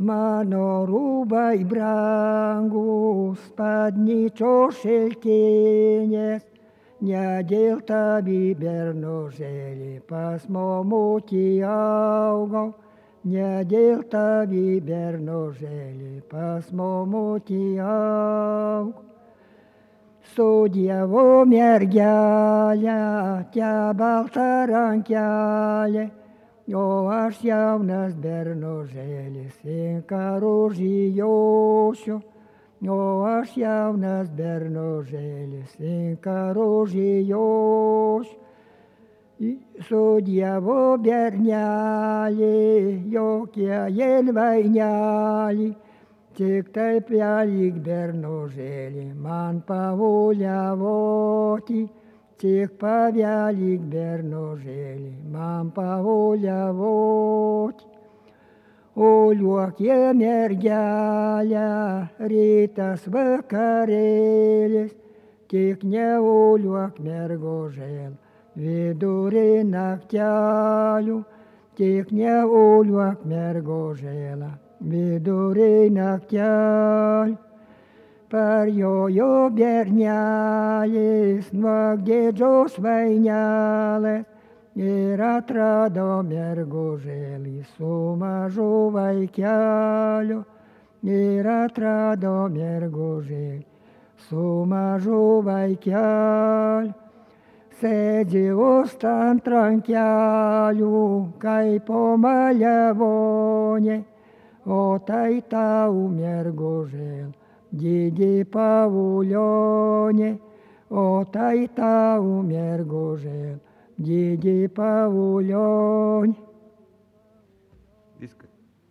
Mano rūbai brangus, padnyčios šiltinės, ne dėl tavi bernožėlį pas momutį augau, ne dėl tavi bernožėlį pas momutį augau. Su Dievo mergelė, te balta rankelė, o aš jaunas bernožėlis, inkaružį josiu, o aš jaunas bernožėlis, inkaružį josiu. Su Dievo bernelį, jokie vainelį, tik taip lyg bernožėlį man pavoliavoti, tik pavelyk bernožėlį man pavoliavoti. O liuokie mergelė, rytas vakarėlis, tik neuliuok mergožėl, vidurį naktelių, tik neuliuok mergožėlą, vidurį naktelių. Parjojo bernelis nuo gėdžios vainelės ir atrado mergužėlį su mažu vaikeliu. Ir atrado mergužėlį su mažu vaikeliu. Sėdži ant rankelių kaip po maliavonė, o tai tau mergužėl didį pavulionė, o tai tau mergužėl didį pavulionė.